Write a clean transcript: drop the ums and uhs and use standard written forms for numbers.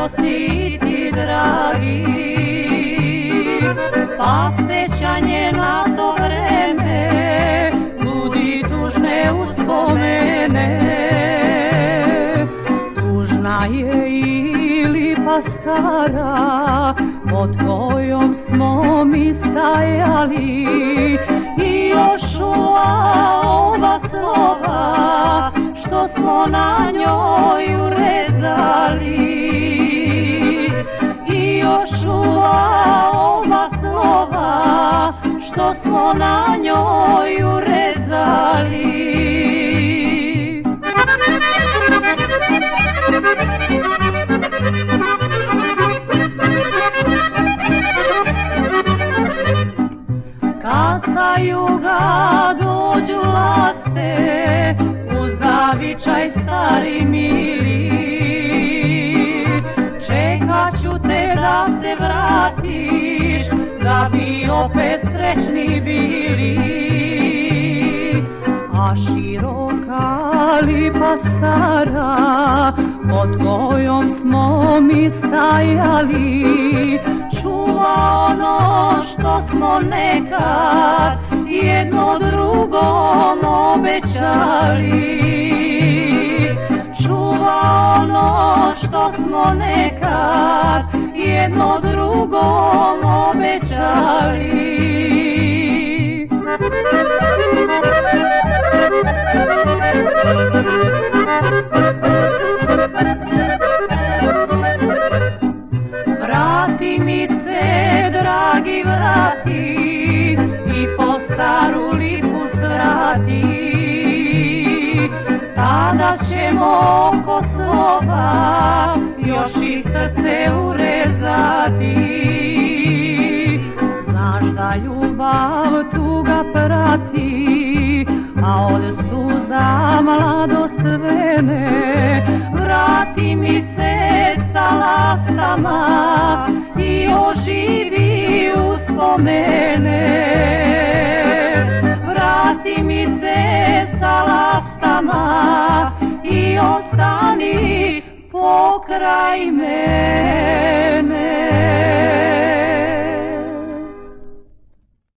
što si ti dragi, pa sećanje na to vreme budi tužne uspomene. Tužna je i lipa stara pod kojom smo mi stajali i još ova slova što smo na njoj urezali. I još ova slova što smo na njoj urezali. Kad sa juga dođu laste u zavičaj stari mili, čekat ću te da se vratiš da bi opet srećni bili. A široka lipa stara pod kojom smo mi stajali čuva ono što smo nekad jedno drugom obećali. Čuva ono što smo nekad jedno drugom obećali. Vrati mi se, dragi, vrati i po staru lipu svrati. Tada ćemo oko slova još i srce urezati. Znaš da ljubav tuga prati, a od suza mladost vene. Vrati mi se sa lastama i oživi uspomene. Vrati mi se sa lastama i ostani pokraj mene.